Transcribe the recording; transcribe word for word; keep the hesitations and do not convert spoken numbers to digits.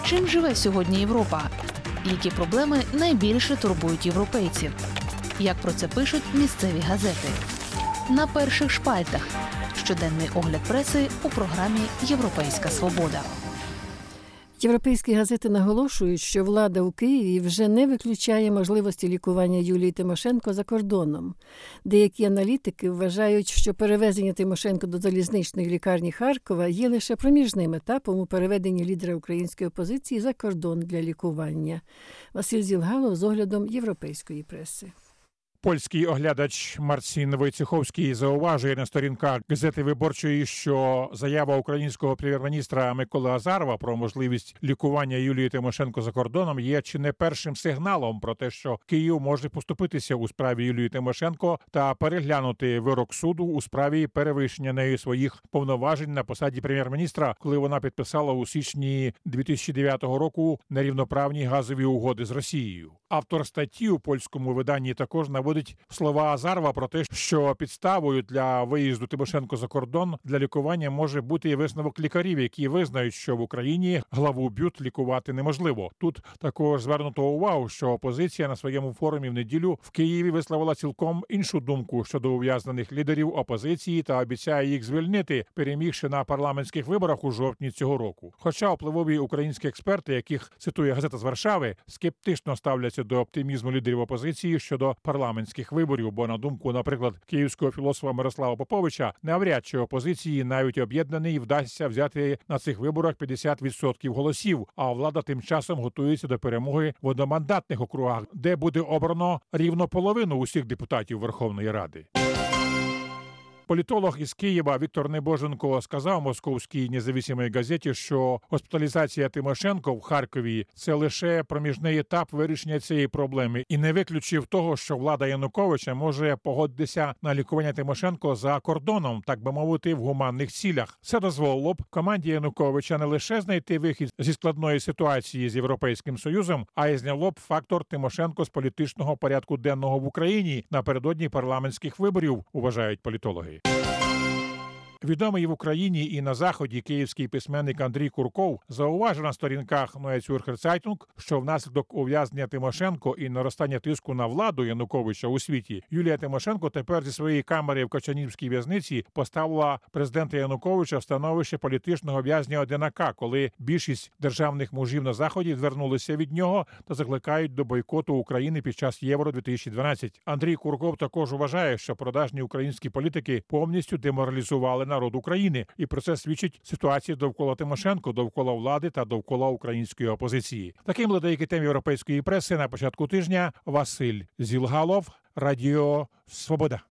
Чим живе сьогодні Європа? Які проблеми найбільше турбують європейців? Як про це пишуть місцеві газети? На перших шпальтах. Щоденний огляд преси у програмі «Європейська свобода». Європейські газети наголошують, що влада у Києві вже не виключає можливості лікування Юлії Тимошенко за кордоном. Деякі аналітики вважають, що перевезення Тимошенко до залізничної лікарні Харкова є лише проміжним етапом у переведенні лідера української опозиції за кордон для лікування. Василь Зілгалов з оглядом європейської преси. Польський оглядач Марцін Войцеховський зауважує на сторінках газети «Виборчої», що заява українського прем'єр-міністра Миколи Азарова про можливість лікування Юлії Тимошенко за кордоном є чи не першим сигналом про те, що Київ може поступитися у справі Юлії Тимошенко та переглянути вирок суду у справі перевищення нею своїх повноважень на посаді прем'єр-міністра, коли вона підписала у січні дві тисячі дев'ятого року нерівноправні газові угоди з Росією. Автор статті у польському виданні також наводить слова Азарова про те, що підставою для виїзду Тимошенко за кордон для лікування може бути і висновок лікарів, які визнають, що в Україні главу БЮТ лікувати неможливо. Тут також звернуто увагу, що опозиція на своєму форумі в неділю в Києві висловила цілком іншу думку щодо ув'язнених лідерів опозиції та обіцяє їх звільнити, перемігши на парламентських виборах у жовтні цього року. Хоча впливові українські експерти, яких цитує газета з Варшави, скептично ставляться до оптимізму лідерів опозиції щодо парламентських виборів, бо, на думку, наприклад, київського філософа Мирослава Поповича, навряд чи опозиції, навіть об'єднаній, вдасться взяти на цих виборах п'ятдесят відсотків голосів, а влада тим часом готується до перемоги в одномандатних округах, де буде обрано рівно половину усіх депутатів Верховної Ради. Політолог із Києва Віктор Небоженко сказав московській незалежній газеті, що госпіталізація Тимошенко в Харкові – це лише проміжний етап вирішення цієї проблеми і не виключив того, що влада Януковича може погодитися на лікування Тимошенко за кордоном, так би мовити, в гуманних цілях. Це дозволило б команді Януковича не лише знайти вихід зі складної ситуації з Європейським Союзом, а й зняло б фактор Тимошенко з політичного порядку денного в Україні напередодні парламентських виборів, вважають політологи. Відомий в Україні і на Заході київський письменник Андрій Курков зауважив на сторінках Neue Zürcher Zeitung, що внаслідок ув'язнення Тимошенко і наростання тиску на владу Януковича у світі, Юлія Тимошенко тепер зі своєї камери в Кочанівській в'язниці поставила президента Януковича в становище політичного в'язня одинака, коли більшість державних мужів на Заході звернулися від нього та закликають до бойкоту України під час Євро дві тисячі дванадцять. Андрій Курков також вважає, що продажні українські політики повністю деморалізували народ України. І про це свідчить ситуація довкола Тимошенко, довкола влади та довкола української опозиції. Таким були деякі теми європейської преси на початку тижня. Василь Зілгалов, Радіо Свобода.